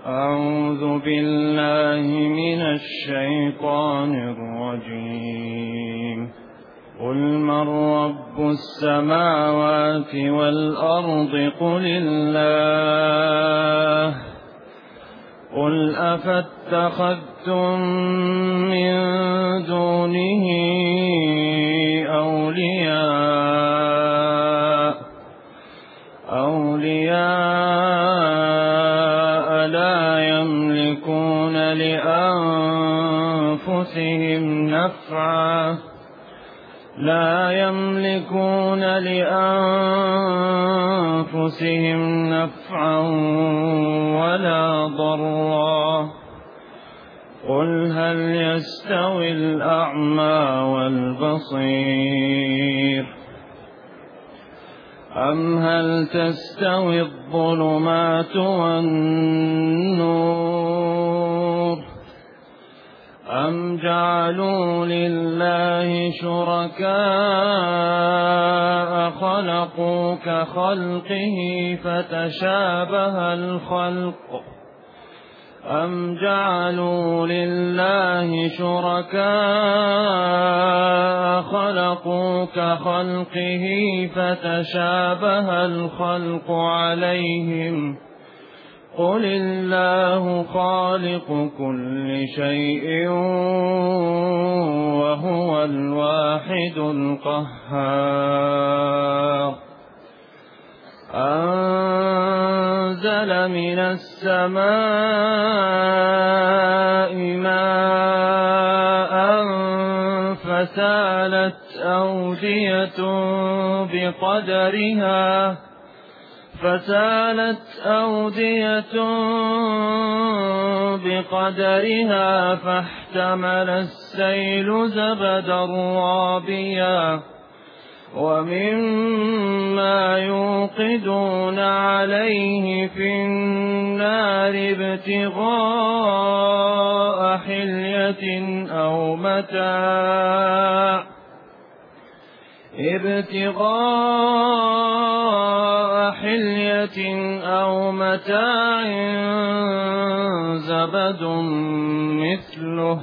أعوذ بالله من الشيطان الرجيم. قل من رب السماوات والأرض قل الله. قل أفاتخذتم من دونه أولياء لا يملكون لأنفسهم نفعا ولا ضرا. قل هل يستوي الأعمى والبصير أم هل تستوي الظلمات والنور أم جعلوا لله شركاء خلقوا كخلقه فتشابه الخلق عليهم. قل الله خالق كل شيء وهو الواحد القهار. أنزل من السماء ماء فسالت أودية بقدرها فاحتمل السيل زبدا رابيا ومما يوقدون عليه في النار ابتغاء حلية أو متاع زبد مثله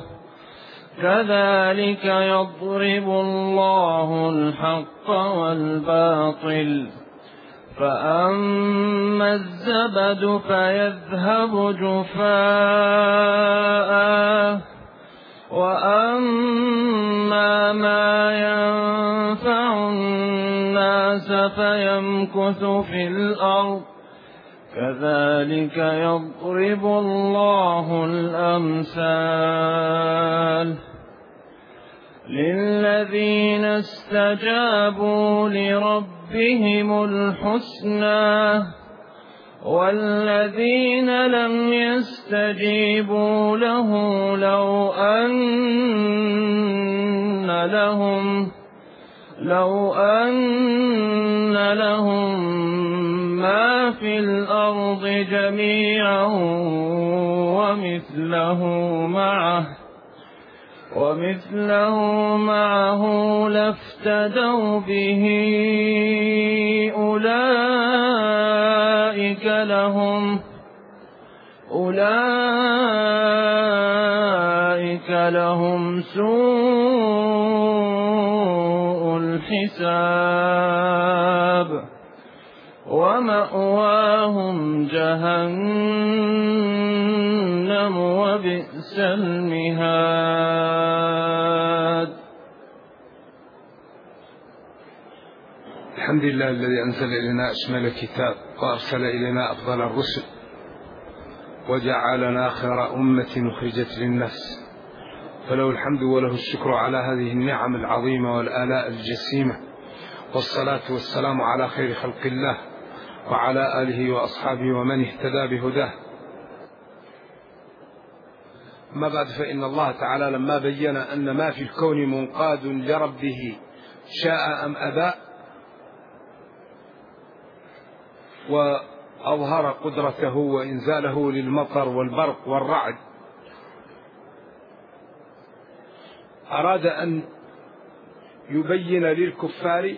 كذلك يضرب الله الحق والباطل. فأما الزبد فيذهب جفاء وأما ما ينفع الناس فيمكث في الأرض كذلك يضرب الله الأمثال. للذين استجابوا لربهم الحسنى والذين لم يستجيبوا له لو أن لهم ما في الأرض جميعا ومثله معه لافتدوا به أولئك لهم سوء الحساب ومأواهم جهنم وبئس المهاد. الحمد لله الذي أنزل إلينا أشمل الكتاب وأرسل إلينا أفضل الرسل وجعلنا خير أمة أخرجت للناس، فله الحمد وله الشكر على هذه النعم العظيمة والآلاء الجسيمة، والصلاة والسلام على خير خلق الله وعلى آله وأصحابه ومن اهتدى بهداه. ما بعد، فإن الله تعالى لما بين أن ما في الكون منقاد لربه شاء أم أبى وأظهر قدرته وإنزاله للمطر والبرق والرعد، أراد أن يبين للكفار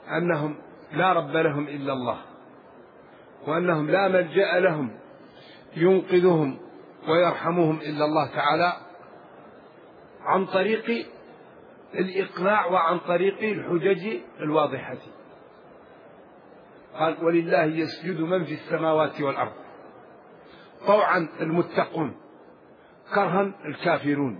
أنهم لا رب لهم إلا الله، وأنهم لا ملجأ لهم ينقذهم ويرحمهم إلا الله تعالى عن طريق الإقناع وعن طريق الحجج الواضحة. قال ولله يسجد من في السماوات والأرض، طوعا المتقون، كرها الكافرون.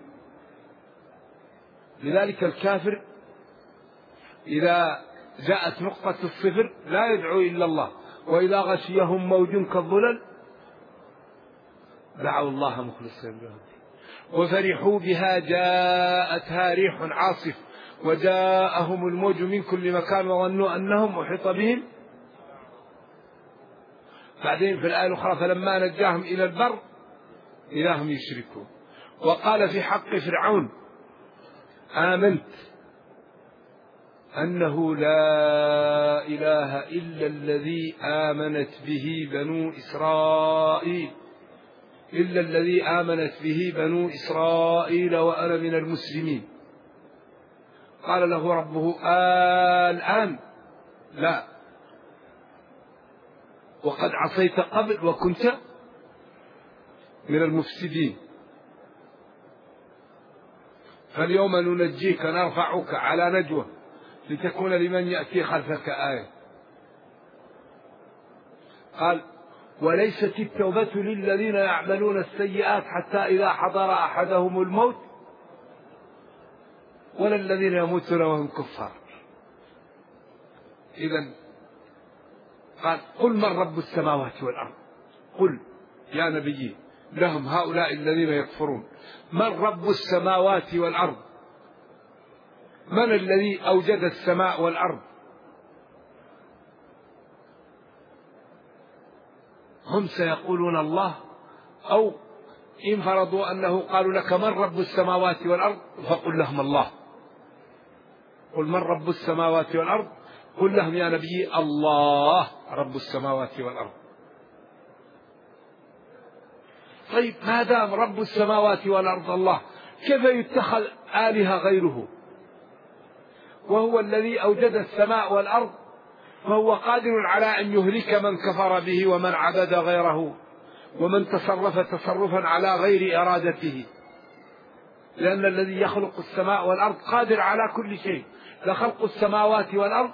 لذلك الكافر إذا جاءت نقطة الصفر لا يدعو إلا الله، وإذا غشيهم موج كالظلل دعوا الله مخلصين له، وفرحوا بها جاءتها ريح عاصف وجاءهم الموج من كل مكان وظنوا أنهم أحيط بهم. بعدين في الآية الأخرى فلما نجاهم إلى البر إذا هم يشركون. وقال في حق فرعون آمنت أنه لا إله إلا الذي آمنت به بنو إسرائيل، إلا الذي آمنت به بنو إسرائيل وأنا من المسلمين. قال له ربه الآن لا، وقد عصيت قبل وكنت من المفسدين، فاليوم ننجيك نرفعك على نجوى لتكون لمن يأتي خلفك آية. قال وليست التوبة للذين يعملون السيئات حتى إذا حضر أحدهم الموت ولا الذين يموتون وهم كفار. إذن قال قل من رب السماوات والأرض، قل يا نبي لهم هؤلاء الذين يكفرون من رب السماوات والأرض، من الذي أوجد السماء والأرض؟ هم سيقولون الله، أو إن فرضوا أنه قالوا لك من رب السماوات والأرض فقل لهم الله. قل من رب السماوات والأرض، قل لهم يا نبي الله رب السماوات والأرض. طيب ما دام رب السماوات والأرض الله، كيف يتخذ آلهة غيره؟ وهو الذي أوجد السماء والأرض، فهو قادر على أن يهلك من كفر به ومن عبد غيره ومن تصرف تصرفا على غير إرادته، لأن الذي يخلق السماء والأرض قادر على كل شيء. لخلق السماوات والأرض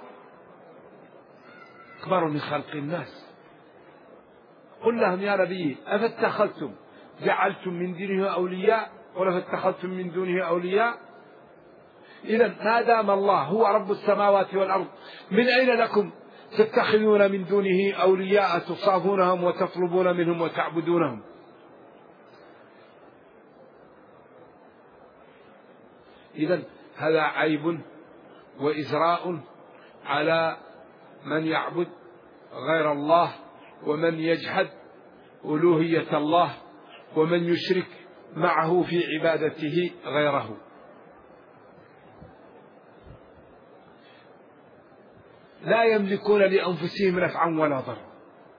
أكبر من خلق الناس. قل لهم يا نبي أفاتخذتم جعلتم من دونه أولياء ولا فاتخذتم من دونه أولياء؟ إذا ما دام الله هو رب السماوات والأرض، من أين لكم تتخذون من دونه أولياء تصافونهم وتطلبون منهم وتعبدونهم؟ إذا هذا عيب وإزراء على من يعبد غير الله ومن يجحد ألوهية الله ومن يشرك معه في عبادته غيره. لا يملكون لأنفسهم نفعا ولا ضرا.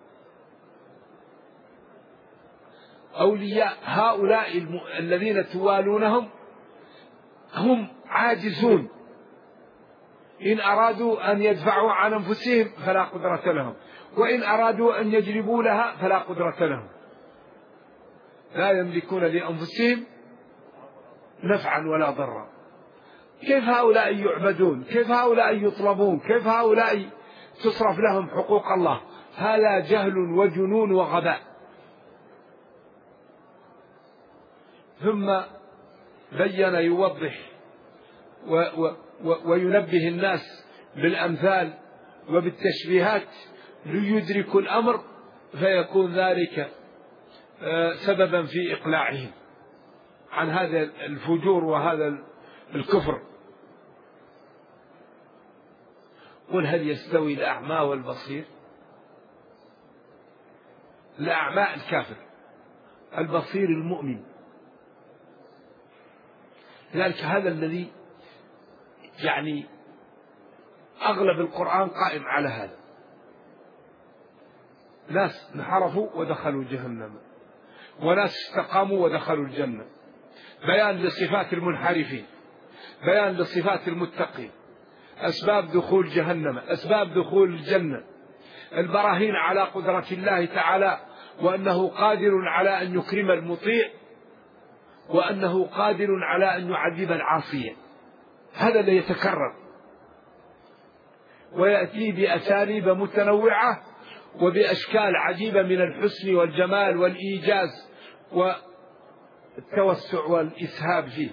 أولياء هؤلاء الذين توالونهم هم عاجزون، إن أرادوا أن يدفعوا عن أنفسهم فلا قدرة لهم، وإن أرادوا أن يجلبوا لها فلا قدرة لهم. لا يملكون لأنفسهم نفعا ولا ضرا. كيف هؤلاء يعبدون؟ كيف هؤلاء يطلبون؟ كيف هؤلاء تصرف لهم حقوق الله؟ هذا جهل وجنون وغباء. ثم بين يوضح وينبه الناس بالأمثال وبالتشبيهات ليدركوا الأمر، فيكون ذلك سببا في إقلاعهم عن هذا الفجور وهذا الكفر. قل هل يستوي الأعمى والبصير؟ الأعمى الكافر، البصير المؤمن. لذلك هذا الذي يعني أغلب القرآن قائم على هذا. ناس انحرفوا ودخلوا جهنم، وناس استقاموا ودخلوا الجنة. بيان لصفات المنحرفين، بيان لصفات المتقين، أسباب دخول جهنم، أسباب دخول الجنة، البراهين على قدرة الله تعالى وأنه قادر على أن يكرم المطيع، وأنه قادر على أن يعذب العاصي. هذا الذي يتكرر ويأتي بأساليب متنوعة وبأشكال عجيبة من الحسن والجمال والإيجاز والتوسع والإسهاب فيه.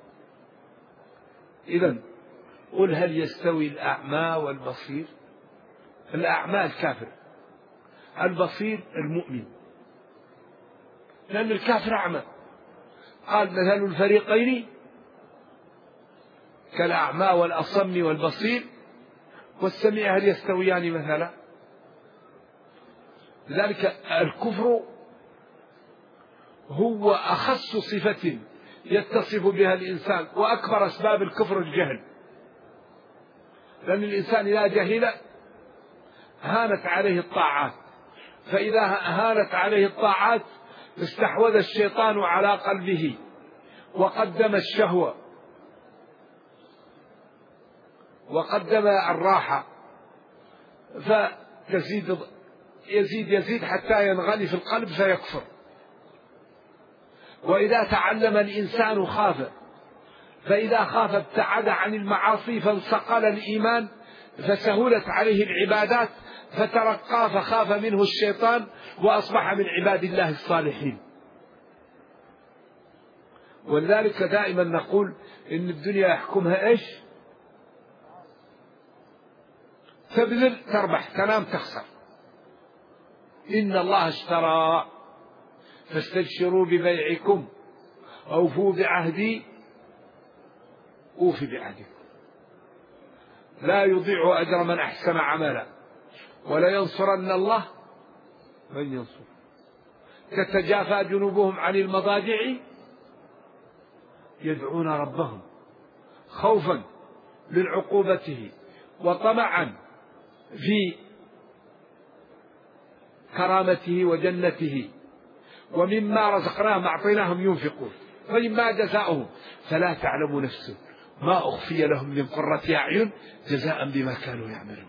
إذن قل هل يستوي الأعمى والبصير؟ الأعمى الكافر، البصير المؤمن، لأن الكافر أعمى. قال مثل الفريقين كالأعمى والأصم والبصير والسميع هل يستويان مثلا؟ لذلك الكفر هو أخص صفة يتصف بها الإنسان، وأكبر أسباب الكفر الجهل، لأن الإنسان إذا جهل هانت عليه الطاعات، فإذا هانت عليه الطاعات استحوذ الشيطان على قلبه وقدم الشهوة وقدم الراحة، فتزيد يزيد حتى ينغلي في القلب فيكفر. وإذا تعلم الإنسان خاف، فإذا خاف ابتعد عن المعاصي فانصقل الإيمان، فسهلت عليه العبادات، فترقى فخاف منه الشيطان وأصبح من عباد الله الصالحين. ولذلك دائما نقول إن الدنيا يحكمها إيش؟ تبذل تربح، تنام تخسر. إن الله اشترى فاستبشروا ببيعكم أوفوا بعهدي أوف بعهدكم، لا يضيع أجر من أحسن عملا ولا ينصرن الله من ينصر. تتجافى جنوبهم عن المضاجع يدعون ربهم خوفا من عقوبته وطمعا في كرامته وجنته، ومما رزقناهم أعطيناهم ينفقون، فإما جزاؤهم فلا تعلم نفس ما أخفي لهم من قرة أعين جزاء بما كانوا يعملون.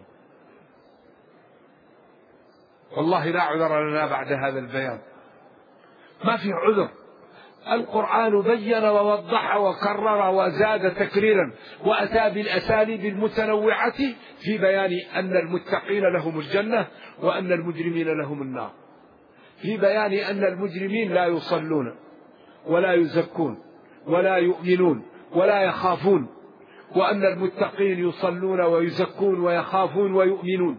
والله لا عذر لنا بعد هذا البيان، ما في عذر. القرآن بين ووضح وكرر وزاد تكريرا وأتى بالأساليب المتنوعة في بيان أن المتقين لهم الجنة وأن المجرمين لهم النار، في بيان أن المجرمين لا يصلون ولا يزكون ولا يؤمنون ولا يخافون، وأن المتقين يصلون ويزكون ويخافون ويؤمنون.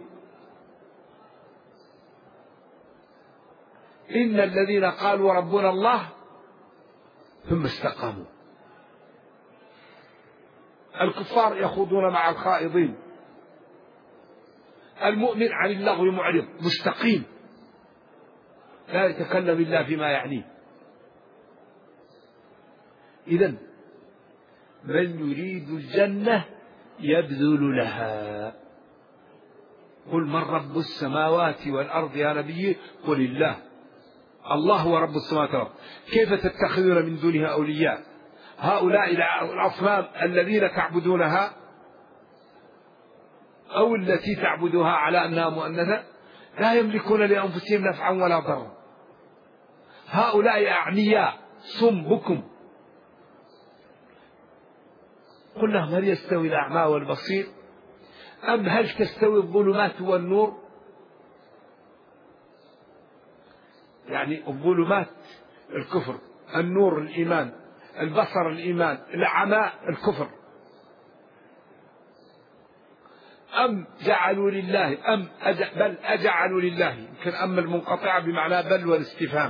إن الذين قالوا ربنا الله ثم استقاموا. الكفار يخوضون مع الخائضين، المؤمن عن اللغو معرض مستقيم لا يتكلم إلا فيما يعنيه. إذن من يريد الجنة يبذل لها. قل من رب السماوات والأرض يا نبي؟ قل الله. الله هو رب السماوات والأرض. كيف تتخذون من دونها أولياء؟ هؤلاء الأصنام الذين تعبدونها أو التي تعبدوها على أنها مؤنثة لا يملكون لأنفسهم نفعا ولا ضرا. هؤلاء أعمياء صم بكم. قل لهم هل يستوي الأعمى والبصير أم هل تستوي الظلمات والنور؟ يعني الظلمات الكفر، النور الإيمان، البصر الإيمان، العمى الكفر. أم جعلوا لله بل أجعلوا لله، يمكن أم المنقطعة بمعنى بل والاستفهام.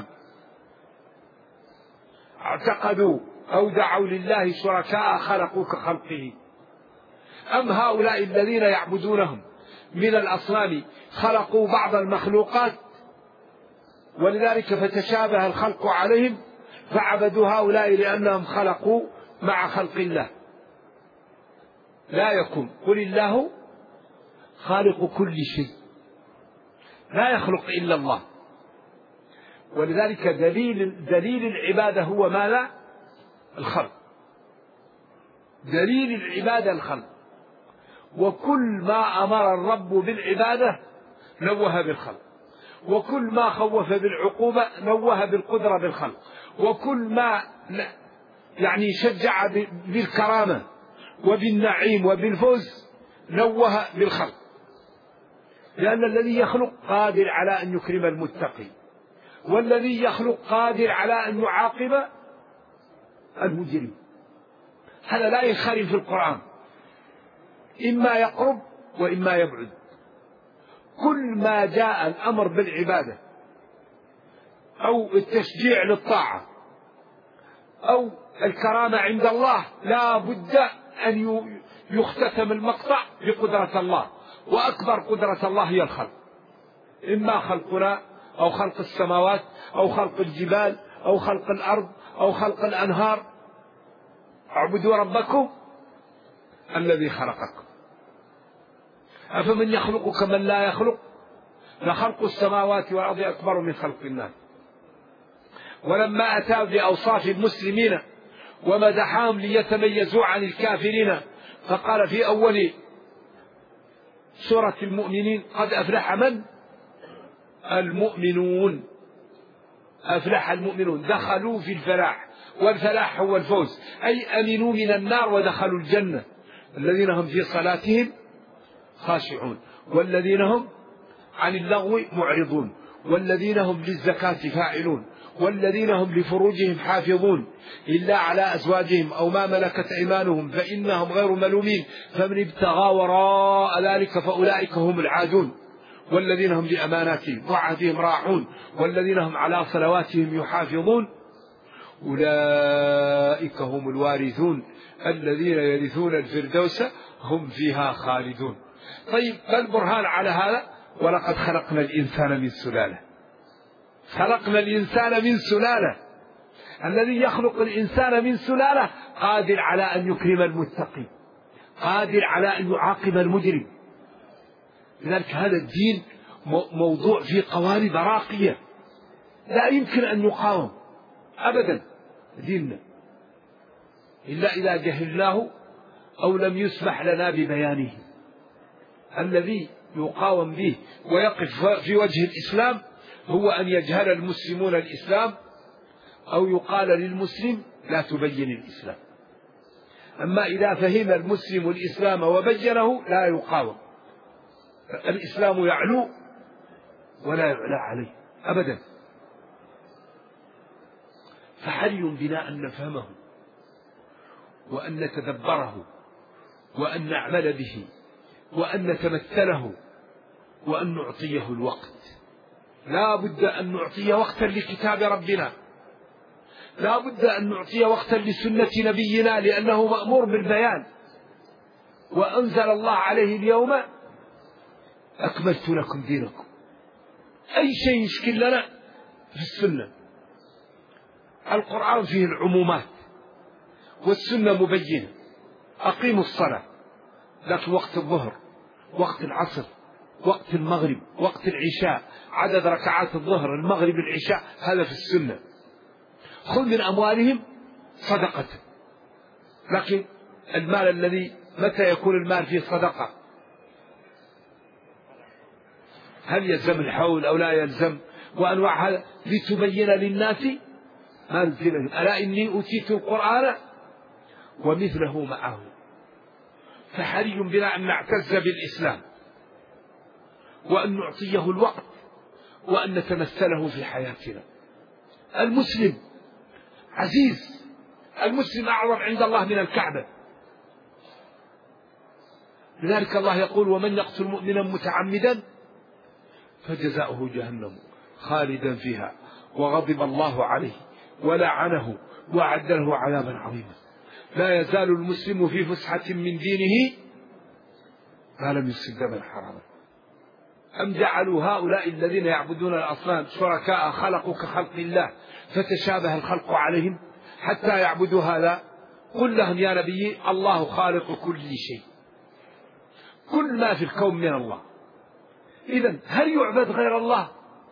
اعتقدوا أو دعوا لله شركاء خلقوا كخلقه. أم هؤلاء الذين يعبدونهم من الأصنام خلقوا بعض المخلوقات ولذلك فتشابه الخلق عليهم فعبدوا هؤلاء لأنهم خلقوا مع خلق الله. لا يكون. قل الله خالق كل شيء، لا يخلق إلا الله. ولذلك دليل العبادة هو ماذا؟ الخلق. دليل العبادة الخلق. وكل ما أمر الرب بالعبادة نوه بالخلق، وكل ما خوف بالعقوبة نوه بالقدرة بالخلق، وكل ما يعني شجع بالكرامة وبالنعيم وبالفوز نوه بالخلق، لأن الذي يخلق قادر على أن يكرم المتقي، والذي يخلق قادر على أن يعاقب المجرم. هذا لا ينخرم في القرآن، إما يقرب وإما يبعد. كل ما جاء الأمر بالعبادة أو التشجيع للطاعة أو الكرامة عند الله لا بد أن يختتم المقطع بقدرة الله، وأكبر قدرة الله هي الخلق، إما خلقنا أو خلق السماوات أو خلق الجبال أو خلق الأرض أو خلق الأنهار. اعبدوا ربكم الذي خلقكم. أفمن يخلق كمن لا يخلق؟ لخلق السماوات والأرض أكبر من خلق الناس. ولما أتى بأوصاف المسلمين ومدحهم ليتميزوا عن الكافرين فقال في أول سورة المؤمنين قد أفلح من؟ المؤمنون. أفلح المؤمنون، دخلوا في الفلاح، والفلاح هو الفوز، أي أمنوا من النار ودخلوا الجنة. الذين هم في صلاتهم خاشعون، والذين هم عن اللغو معرضون، والذين هم للزكاة فاعلون، والذين هم لفروجهم حافظون إلا على أزواجهم أو ما ملكت أيمانهم فإنهم غير ملومين، فمن ابتغى وراء ذلك فأولئك هم العادون، والذين هم لأماناتهم وعهدهم راعون، والذين هم على صلواتهم يحافظون، أولئك هم الوارثون الذين يرثون الفردوس هم فيها خالدون. طيب، ما البرهان على هذا؟ ولقد خلقنا الإنسان من سلالة. خلقنا الإنسان من سلالة. الذي يخلق الإنسان من سلالة قادر على أن يكرم المتقي، قادر على أن يعاقب المجرم. لذلك هذا الدين موضوع في قوالب راقية لا يمكن أن يقاوم أبدا ديننا إلا إذا جهلناه أو لم يسمح لنا ببيانه. الذي يقاوم به ويقف في وجه الإسلام هو أن يجهل المسلمون الإسلام أو يقال للمسلم لا تبين الإسلام. أما إذا فهم المسلم الإسلام وبينه لا يقاوم. الإسلام يعلو ولا يعلى عليه أبدا. فحري بنا أن نفهمه وأن نتدبره وأن نعمل به وأن نتمثله وأن نعطيه الوقت. لا بد أن نعطي وقتا لكتاب ربنا، لا بد أن نعطي وقتا لسنة نبينا لأنه مأمور بالبيان. وأنزل الله عليه اليوم أكملت لكم دينكم. أي شيء يشكل لنا في السنة. القرآن فيه العمومات والسنة مبينة. أقيموا الصلاة، لكن وقت الظهر، وقت العصر، وقت المغرب، وقت العشاء، عدد ركعات الظهر المغرب العشاء، هذا في السنة. خذ من أموالهم صدقة. لكن المال الذي متى يكون المال فيه صدقة؟ هل يلزم الحول أو لا يلزم؟ وأنواع هذا لتبين للناس ما نزل إليهم. ألا إني أوتيت القرآن ومثله معه. فحري بنا أن نعتز بالإسلام وأن نعطيه الوقت وأن نتمثله في حياتنا. المسلم عزيز، المسلم أعظم عند الله من الكعبة. لذلك الله يقول ومن يقتل مؤمنا متعمدا فجزاؤه جهنم خالدا فيها وغضب الله عليه ولعنه وأعد له عذابا عظيما. لا يزال المسلم في فسحة من دينه ما لم يصب دما حراما. أم جعلوا هؤلاء الذين يعبدون الأصنام شركاء خلقوا كخلق الله فتشابه الخلق عليهم حتى يعبدوا هذا؟ قل لهم يا نبي الله خالق كل شيء، كل ما في الكون من الله. إذن هل يعبد غير الله؟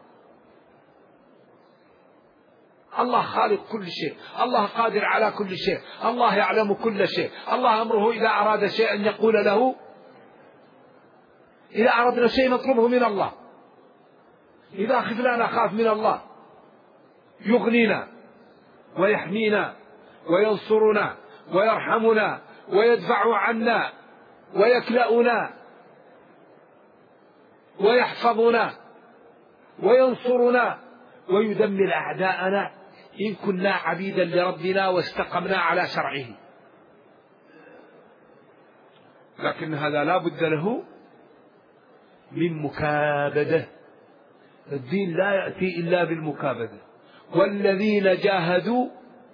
الله خالق كل شيء، الله قادر على كل شيء، الله يعلم كل شيء، الله أمره إذا أراد شيئا يقول له. إذا أردنا شيء نطلبه من الله. إذا خفنا نخاف من الله يغنينا ويحمينا وينصرنا ويرحمنا ويدفع عنا ويكلأنا ويحفظنا وينصرنا ويدمر أعداءنا إن كنا عبيدا لربنا واستقمنا على شرعه. لكن هذا لا بد له من مكابدة. الدين لا يأتي إلا بالمكابدة. والذين جاهدوا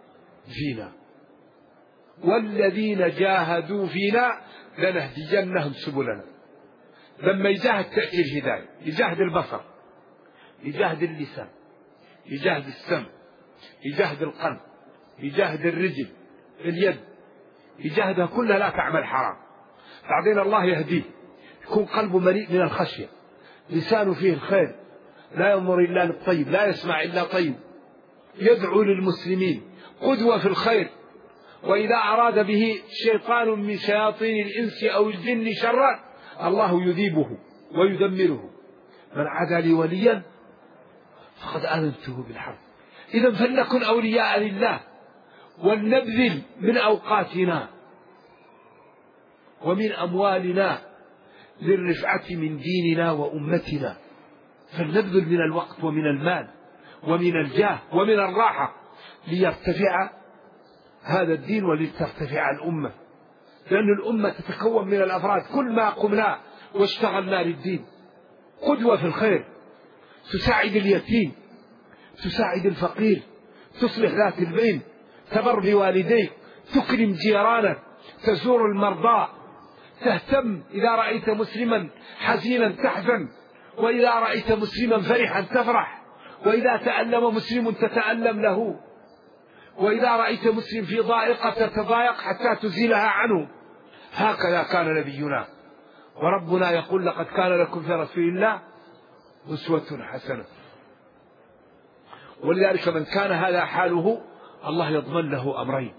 فينا لنهدينهم سبلنا. لما يجاهد تأتي الهداية، يجاهد البصر، يجاهد اللسان، يجاهد السمع، يجاهد القلب، يجاهد الرجل، اليد، يجاهدها كلها لا تعمل حرام. بعدين الله يهديه، يكون قلبه مليء من الخشية، لسانه فيه الخير، لا ينظر إلا للطيب، لا يسمع إلا طيب، يدعو للمسلمين، قدوة في الخير. وإذا أراد به شيطان من شياطين الإنس أو الجن شرا الله يذيبه ويدمره. من عادى لي وليا فقد آذنته بالحرب. إذا فلنكن أولياء لله، ولنبذل من أوقاتنا ومن أموالنا للرفعة من ديننا وأمتنا. فلنبذل من الوقت ومن المال ومن الجاه ومن الراحة ليرتفع هذا الدين ولترتفع الأمة. لأن الأمة تتكون من الأفراد. كل ما قمنا واشتغلنا للدين، قدوة في الخير، تساعد اليتيم، تساعد الفقير، تصلح ذات البين، تبر بوالديك، تكرم جيرانك، تزور المرضى، تهتم. إذا رأيت مسلما حزينا تحزن، وإذا رأيت مسلما فرحا تفرح، وإذا تألم مسلم تتألم له، وإذا رأيت مسلم في ضائقة تتضايق حتى تزيلها عنه. هكذا كان نبينا. وربنا يقول لقد كان لكم في رسول الله أسوة حسنة. ولذلك من كان هذا حاله الله يضمن له أمرين: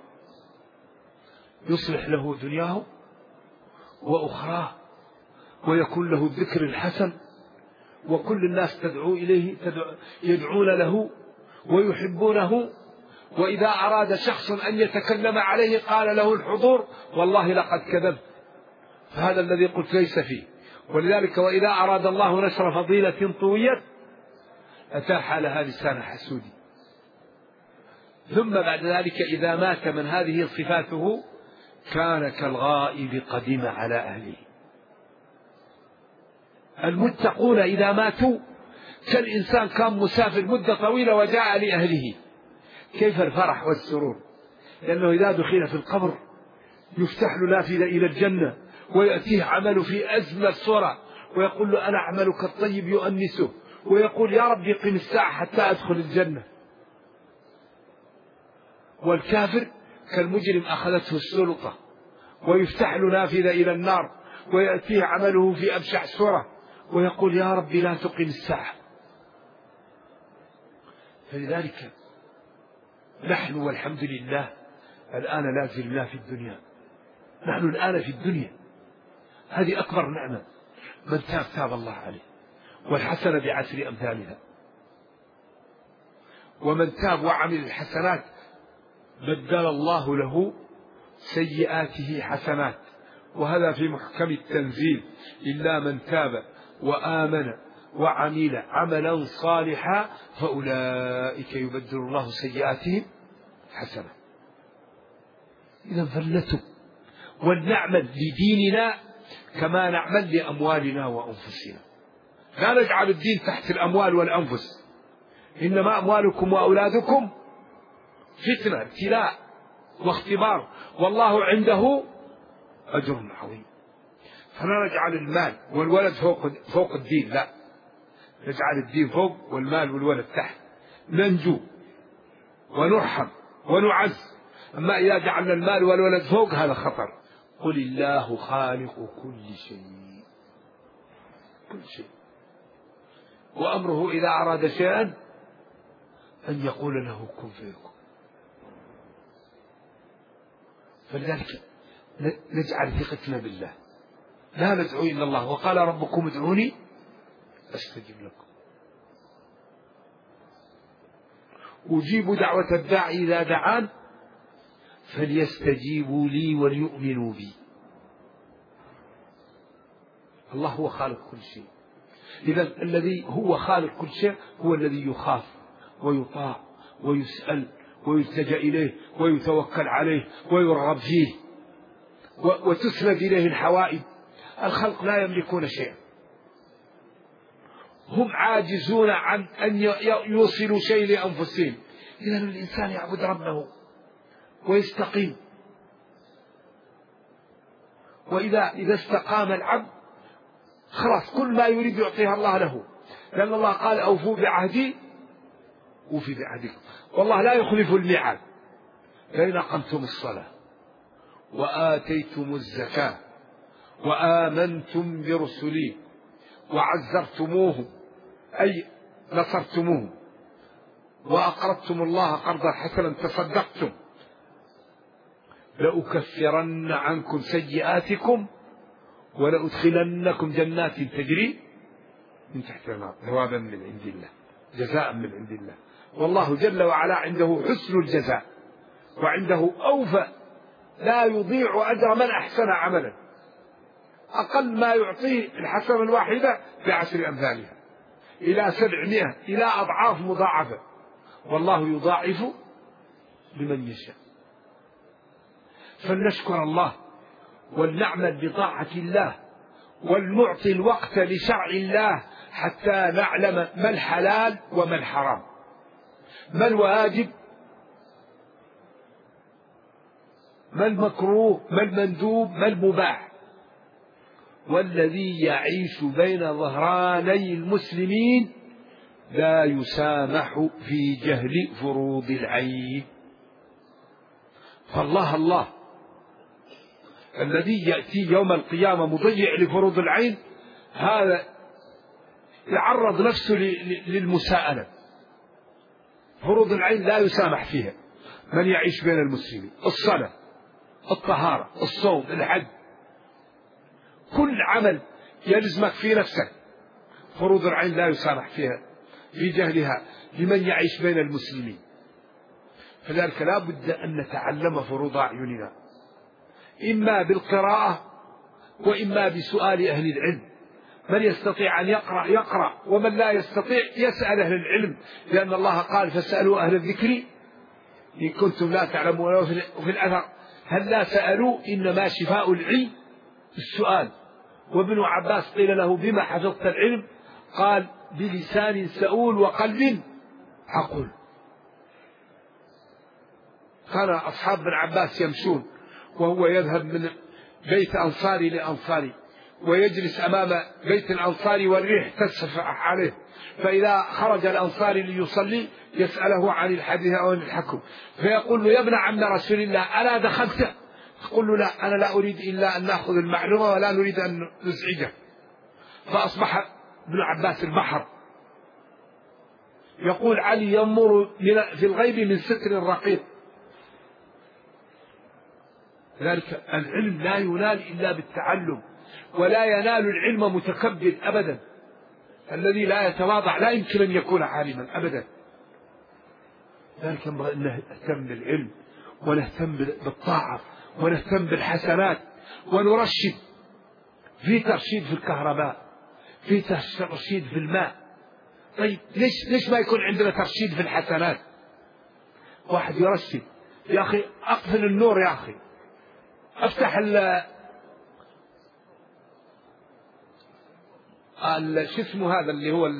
يصلح له دنياه وأخراه، ويكون له الذكر الحسن، وكل الناس تدعو إليه، يدعون له ويحبونه. وإذا أراد شخص أن يتكلم عليه قال له الحضور: والله لقد كذبت. فهذا الذي قلت ليس فيه. ولذلك وإذا أراد الله نشر فضيلة طويت أتاح لها لسان حسود. ثم بعد ذلك إذا مات من هذه صفاته كان كالغائب قدم على أهله. المتقون إذا ماتوا كالإنسان كان مسافر مدة طويلة وجاء لأهله. كيف الفرح والسرور؟ لأنه إذا دخل في القبر يفتح له نافذة إلى الجنة، ويأتيه عمل في أزمة صورة، ويقول له: أنا عملك الطيب يؤنسه، ويقول: يا رب قم الساعة حتى أدخل الجنة. والكافر كالمجرم أخذته السلطة، ويفتح له نافذة إلى النار، ويأتيه عمله في أبشع صورة، ويقول: يا رب لا تقم الساعة. فلذلك نحن والحمد لله الآن لا زلنا في الدنيا. نحن الآن في الدنيا، هذه أكبر نعمة. من تاب تاب الله عليه، والحسنة بعشر أمثالها. ومن تاب وعمل الحسنات بدل الله له سيئاته حسنات. وهذا في محكم التنزيل: إلا من تاب وآمن وعمل عملا صالحا فأولئك يبدل الله سيئاتهم حسنة. إذا فلنتب ولنعمل لديننا كما نعمل لأموالنا وأنفسنا. لا نجعل الدين تحت الأموال والأنفس. إنما أموالكم وأولادكم فتنة، ابتلاء واختبار، والله عنده أجر عظيم. فلا نجعل المال والولد فوق الدين، لا، نجعل الدين فوق والمال والولد تحت. ننجو ونرحم ونعز. أما إذا جعلنا المال والولد فوق هذا خطر. قل الله خالق كل شيء، كل شيء، وأمره إذا أراد شيئا أن يقول له كن فيكون. فلذلك نجعل ثقتنا بالله، لا ندعو إلا الله. وقال ربكم ادعوني أستجب لكم. أجيب دعوة الداعي إذا دعان فليستجيبوا لي وليؤمنوا بي. الله هو خالق كل شيء. إذا الذي هو خالق كل شيء هو الذي يخاف ويطاع ويسأل ويلتجأ إليه ويتوكل عليه ويرغب فيه وتسند إليه الحوائج. الخلق لا يملكون شيئا، هم عاجزون عن أن يوصلوا شيء لأنفسهم. إذا الإنسان يعبد ربه ويستقيم، وإذا استقام العبد خلاص كل ما يريد يعطيها الله له، لأن الله قال أوفوا بعهدي أوفي بعهدكم، والله لا يخلف الميعاد. فإن أقمتم الصلاة وآتيتم الزكاة وآمنتم برسلي وعزرتموهم أي نصرتموهم وأقرضتم الله قرضا حسنا تصدقتم لأكفرن عنكم سيئاتكم ولأدخلنكم جنات تجري من تحت الأنهار ثوابا من عند الله جزاء من عند الله. والله جل وعلا عنده حسن الجزاء وعنده أوفى، لا يضيع أجر من أحسن عملا. أقل ما يعطيه الحسنة الواحدة ب10 أمثالها إلى 700 إلى أضعاف مضاعفة، والله يضاعف لمن يشاء. فلنشكر الله ولنعمل بطاعة الله ولنعطي الوقت لشرع الله حتى نعلم ما الحلال وما الحرام، ما الواجب ما المكروه ما المندوب ما المباح. والذي يعيش بين ظهراني المسلمين لا يسامح في جهل فروض العين. فالله الله الذي يأتي يوم القيامة مضيع لفروض العين هذا يعرض نفسه للمساءلة. فروض العين لا يسامح فيها. من يعيش بين المسلمين الصلاة الطهارة الصوم الحج كل عمل يلزمك في نفسك فروض العين لا يسامح فيها في جهلها لمن يعيش بين المسلمين. فذلك لا بد أن نتعلم فروض أعيننا إما بالقراءة وإما بسؤال أهل العلم. من يستطيع أن يقرأ ومن لا يستطيع يسأل أهل العلم، لأن الله قال فاسألوا أهل الذكر إن كنتم لا تعلمون. وفي الأثر هل لا سألوا إنما شفاء العلم السؤال. وابن عباس قيل له بما حفظت العلم؟ قال بلسان سؤول وقلب عقل. كان أصحاب ابن عباس يمشون وهو يذهب من بيت أنصاري لأنصاري ويجلس أمام بيت الأنصاري والريح تسفح عليه، فإذا خرج الأنصاري ليصلي يسأله عن الحديث أو عن الحكم فيقول له يا ابن عم رسول الله ألا دخلت؟ يقول له لا أنا لا أريد إلا أن نأخذ المعلومة ولا نريد أن نزعجه. فأصبح ابن عباس البحر. يقول علي يمر في الغيب من ستر الرقيق. ذلك العلم لا ينال إلا بالتعلم، ولا ينال العلم متكبر أبدا. الذي لا يتواضع لا يمكن أن يكون عالما أبدا. ذلك ينبغي أن نهتم بالعلم ونهتم بالطاعة ونهتم بالحسنات ونرشد. في ترشيد في الكهرباء، في ترشيد في الماء. طيب ليش ما يكون عندنا ترشيد في الحسنات؟ واحد يرشد يا أخي أقفل النور يا أخي، افتح شو اسمه هذا اللي هو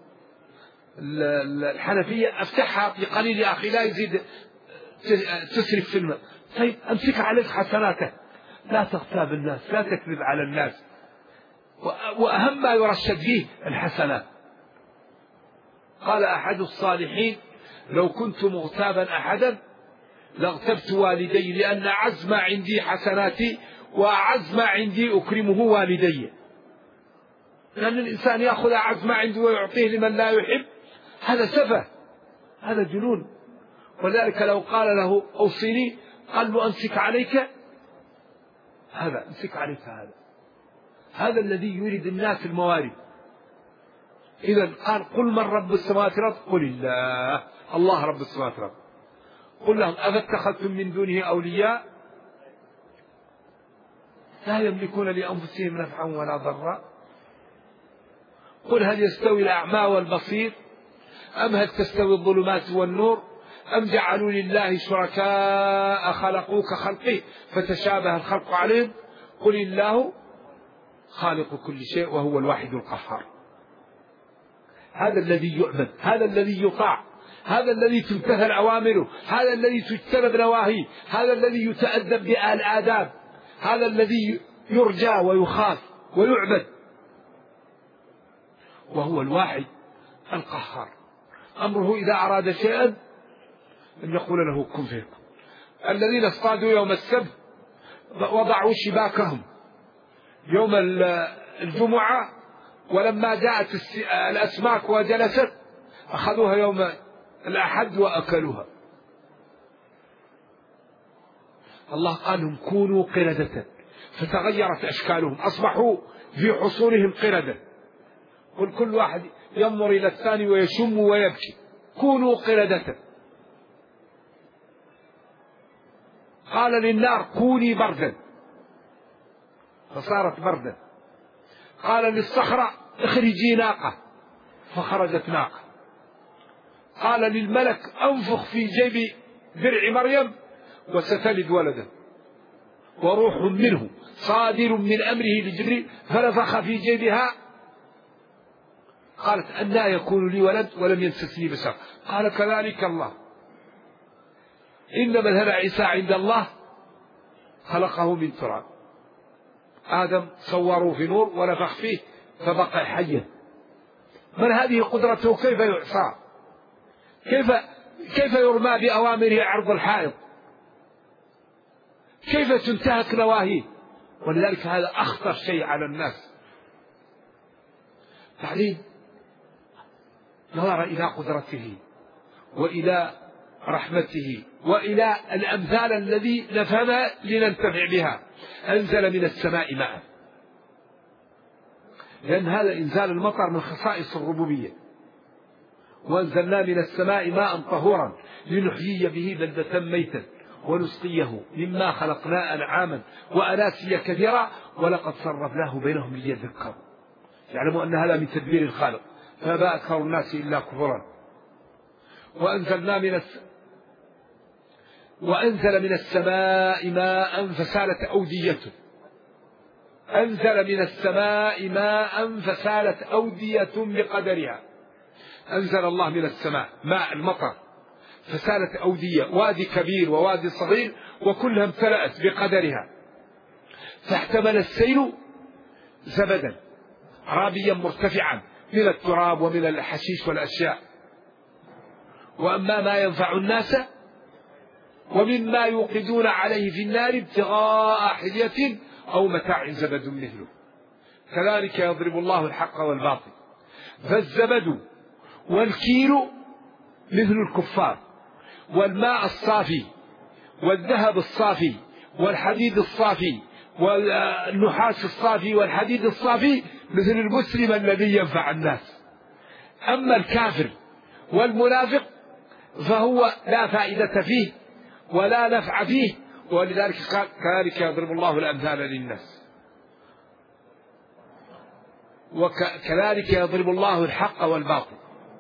الحنفية افتحها بقليل يا أخي لا يزيد تسرف في الماء. طيب امسك عليك حسناته، لا تغتاب الناس لا تكذب على الناس. وأهم ما يرشد فيه الحسنات. قال أحد الصالحين لو كنت مغتابا أحدا لاغتبت والدي لأن أعز ما عندي حسناتي وأعز ما عندي أكرمه والدي. لأن الإنسان يأخذ أعز ما عنده ويعطيه لمن لا يحب هذا سفه، هذا جنون. ولذلك لو قال له أوصيني قال له أمسك عليك هذا، أمسك عليك هذا. هذا الذي يريد الناس الموارد. إذا قال قل من رب السماوات والأرض قل الله، الله رب السماوات والأرض. قل لهم أفاتخذتم من دونه أولياء لا يملكون لأنفسهم نفعا ولا ضرا. قل هل يستوي الأعمى والبصير أم هل تستوي الظلمات والنور أم جعلوا لله شركاء خلقوا كخلقه فتشابه الخلق عليهم قل الله خالق كل شيء وهو الواحد القهار. هذا الذي يعبد، هذا الذي يطاع، هذا الذي تمتثل أوامره، هذا الذي تجتنب نواهيه، هذا الذي يتأدب بالآداب، هذا الذي يرجى ويخاف ويعبد، وهو الواحد القهار. أمره إذا أراد شيئا أن يقول له كن فيكون. الذين اصطادوا يوم السبت وضعوا شباكهم يوم الجمعة، ولما جاءت الأسماك وجلست أخذوها يوم الأحد وأكلوها. الله قال لهم كونوا قردة فتغيرت أشكالهم، أصبحوا في حصولهم قردة. قل كل واحد ينظر إلى الثاني ويشم ويبكي. كونوا قردة. قال للنار كوني بردا فصارت بردا. قال للصخرة اخرجي ناقة فخرجت ناقة. قال للملك أنفخ في جيب درع مريم وستلد ولدا وروح منه صادر من أمره لجبريل فنفخ في جيبها. قالت أنى يكون لي ولد ولم يمسسني بشر. قال كذلك الله، إن مثل عيسى عند الله خلقه من تراب. آدم صوروا في نور ونفخ فيه فبقى حيا. من هذه قدرته كيف يعصى؟ كيف يرمى بأوامره عرض الحائط؟ كيف تنتهك نواهيه؟ ولذلك هذا أخطر شيء على الناس. بعدين نظر إلى قدرته وإلى رحمته وإلى الأمثال الذي نفهمها لننتفع بها. أنزل من السماء ماء، لأن هذا إنزال المطر من خصائص الربوبية. وأنزلنا من السماء ماء طهورا لنحيي به بلدة ميتا ونسقيه مما خلقنا أنعاما وأناسيا كثيرا ولقد صرفناه بينهم ليذكروا. يعلموا أن هذا من تدبير الخالق فأبى أكثر الناس إلا كفرا. وأنزل من السماء ماء فسالت أوديته. أنزل من السماء ماء فسالت أودية بقدرها. أنزل الله من السماء ماء المطر فسالت أودية، وادي كبير ووادي صغير وكلها امتلأت بقدرها، فاحتمل السيل زبدا رابيا مرتفعا من التراب ومن الحشيش والأشياء. وأما ما ينفع الناس ومما يوقدون عليه في النار ابتغاء حلية أو متاع زبد مثله كذلك يضرب الله الحق والباطل. فالزبد والكيل مثل الكفار، والماء الصافي والذهب الصافي والحديد الصافي والنحاس الصافي والحديد الصافي مثل المسلم الذي ينفع الناس. أما الكافر والمنافق فهو لا فائدة فيه ولا نفع فيه، ولذلك قال كذلك يضرب الله الأمثال للناس. وكذلك يضرب الله الحق والباطل.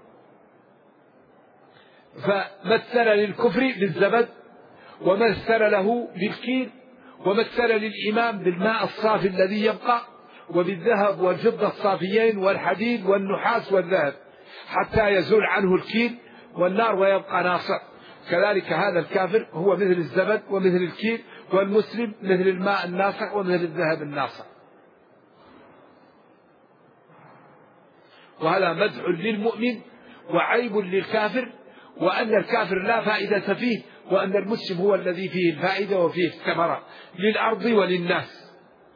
فمثل للكفر بالزبد، ومثل له بالكيل، ومثل للإيمان بالماء الصافي الذي يبقى، وبالذهب والفضة الصافيين والحديد والنحاس والذهب حتى يزول عنه الكيل والنار ويبقى ناصع. كذلك هذا الكافر هو مثل الزبد ومثل الكيل، والمسلم مثل الماء الناصع ومثل الذهب الناصع. وهذا مدح للمؤمن وعيب للكافر، وأن الكافر لا فائدة فيه، وأن المسلم هو الذي فيه الفائدة وفيه الثمرة للأرض وللناس.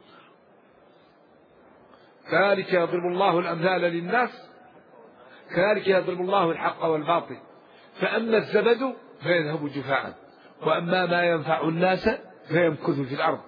كذلك يضرب الله الأمثال للناس كذلك يضرب الله الحق والباطل. فأما الزبد فيذهب جفاء، وأما ما ينفع الناس فيمكث في الأرض.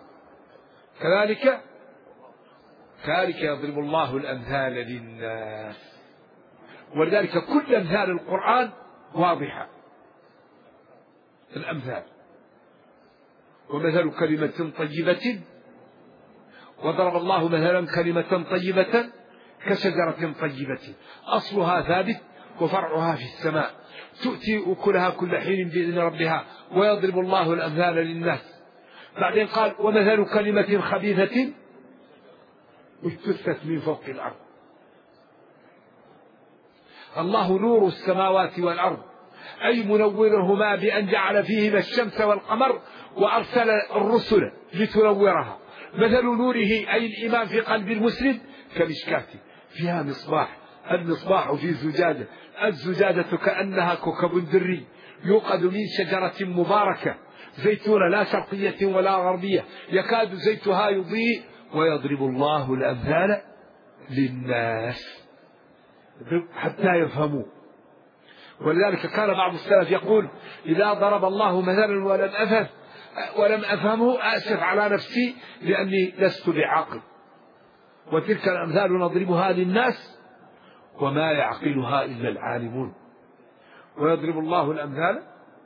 كذلك يضرب الله الأمثال للناس. ولذلك كل أمثال القرآن واضحة. الأمثال: ومثل كلمة طيبة، وضرب الله مثلا كلمة طيبة كشجرة طيبة أصلها ثابت وفرعها في السماء تؤتي أكلها كل حين بإذن ربها ويضرب الله الأمثال للناس. بعدين قال: ومثل كلمة خبيثة اجتثت من فوق الأرض. الله نور السماوات والأرض، أي منورهما بأن جعل فيهما الشمس والقمر وأرسل الرسل لتنورها. مثل نوره أي الإيمان في قلب المسلم كمشكاة فيها مصباح، المصباح في زجاجة، الزجاجة كأنها كوكب دري يوقد من شجرة مباركة زيتونة لا شرقية ولا غربية يكاد زيتها يضيء ويضرب الله الأمثال للناس حتى يفهموا. ولذلك كان بعض السلف يقول: إذا ضرب الله مثلا ولم أفهمه أسف على نفسي لأني لست بعاقل. وتلك الأمثال نضربها للناس وما يعقلها إلا العالمون. ويضرب الله الأمثال،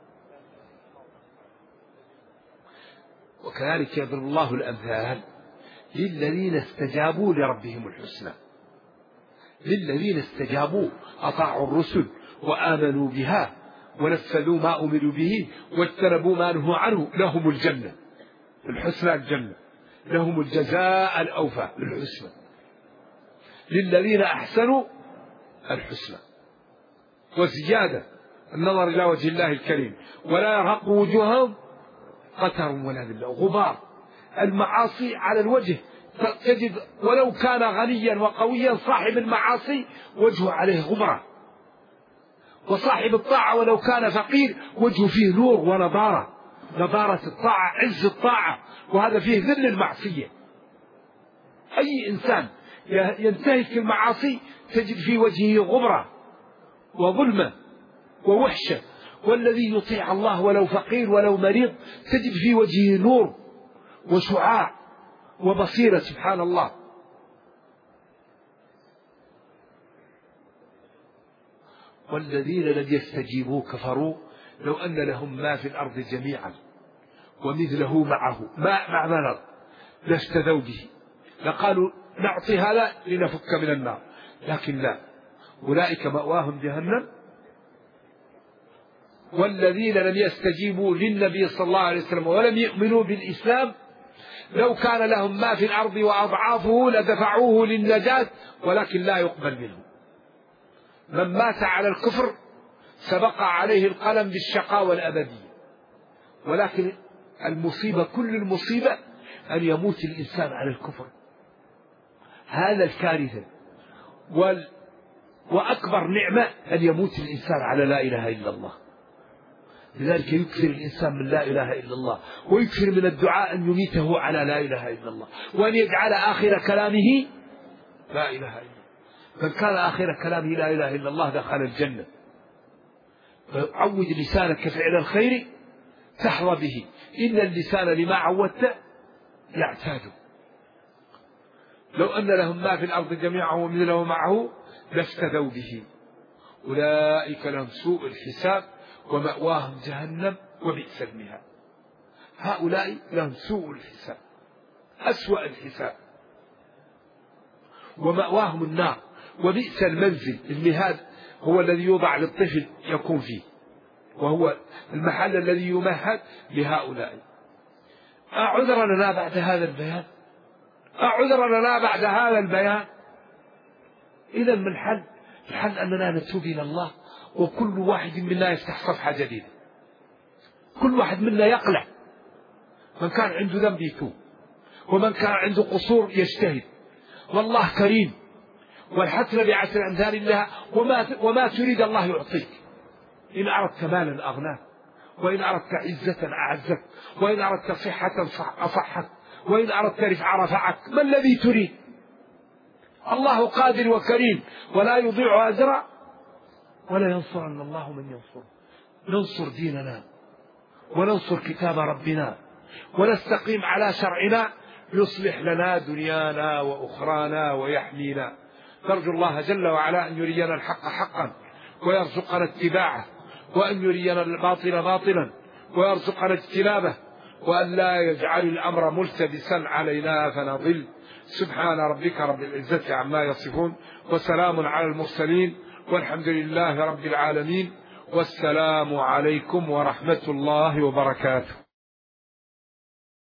وكذلك يضرب الله الأمثال للذين استجابوا لربهم الحسنى، للذين استجابوا أطاعوا الرسل وآمنوا بها ونفذوا ما أمروا به واجتنبوا ما نهوا عنه لهم الجنة الحسنى، الجنة لهم الجزاء الأوفى الحسنى. للذين أحسنوا الحسنى وزيادة، النظر إلى وجه الله الكريم، ولا يرهق وجوههم قتر ولا ذلة غبار. المعاصي على الوجه تجد ولو كان غنيا وقويا صاحب المعاصي وجهه عليه غبرة، وصاحب الطاعة ولو كان فقير وجهه فيه نور ونضارة، نضارة الطاعة عز الطاعة، وهذا فيه ذل المعصية. أي إنسان ينتهك المعاصي تجد في وجهه غبرة وظلمة ووحشة، والذي يطيع الله ولو فقير ولو مريض تجد في وجهه نور وشعاع وبصيرة. سبحان الله. والذين لم يستجيبوا كفروا لو أن لهم ما في الأرض جميعا ومثله معه مع مرض لافتدوا به، لقالوا نعطي هذا لنفك من النار، لكن لا، أولئك مأواهم جهنم. والذين لم يستجيبوا للنبي صلى الله عليه وسلم ولم يؤمنوا بالإسلام لو كان لهم ما في الأرض وأضعافه لدفعوه للنجاة ولكن لا يقبل منه. من مات على الكفر سبق عليه القلم بالشقاء والأبدية، ولكن المصيبة كل المصيبة أن يموت الإنسان على الكفر، هذا الكارثة. وأكبر نعمة أن يموت الإنسان على لا إله إلا الله. لذلك يكثر الإنسان من لا إله إلا الله، ويكثر من الدعاء أن يميته على لا إله إلا الله، وأن يجعل آخر كلامه لا إله إلا الله. من كان آخر كلامه لا إله إلا الله دخل الجنة. فعود لسانك فعل الخير تحظى به، إن اللسان لما عودت يعتاد. لو أن لهم ما في الأرض جميعا ومثله معه لافتدوا به، أولئك لهم سوء الحساب ومأواهم جهنم وبئس المهاد. هؤلاء لهم سوء الحساب، أسوأ الحساب، ومأواهم النار وبئس المنزل. المهاد هو الذي يوضع للطفل يكون فيه، وهو المحل الذي يمهد لهؤلاء. أعذر لنا بعد هذا البيان؟ أعذر لنا بعد هذا البيان؟ إذا من الحل أننا نتوب إلى الله، وكل واحد منا يفتح صفحة جديدة، كل واحد منا يقلع. من كان عنده ذنب يتوب، ومن كان عنده قصور يجتهد، والله كريم، والحسنة بعشر أمثال الله، وما تريد الله يعطيك. إن أردت مالا أغناك، وإن أردت عزة أعزك، وإن أردت صحة أصحك، وإن أردت رفعة رفعك. ما الذي تريد؟ الله قادر وكريم ولا يضيع أجر، ولا ينصرن الله من ينصر. ننصر ديننا وننصر كتاب ربنا ونستقيم على شرعنا يصلح لنا دنيانا وأخرانا ويحمينا. نرجو الله جل وعلا أن يرينا الحق حقا ويرزقنا اتباعه، وأن يرينا الباطل باطلا ويرزقنا اجتنابه، وأن لا يجعل الأمر ملتبسا علينا فنضل. سبحان ربك رب العزة عما يصفون، وسلام على المرسلين، والحمد لله رب العالمين، والسلام عليكم ورحمة الله وبركاته.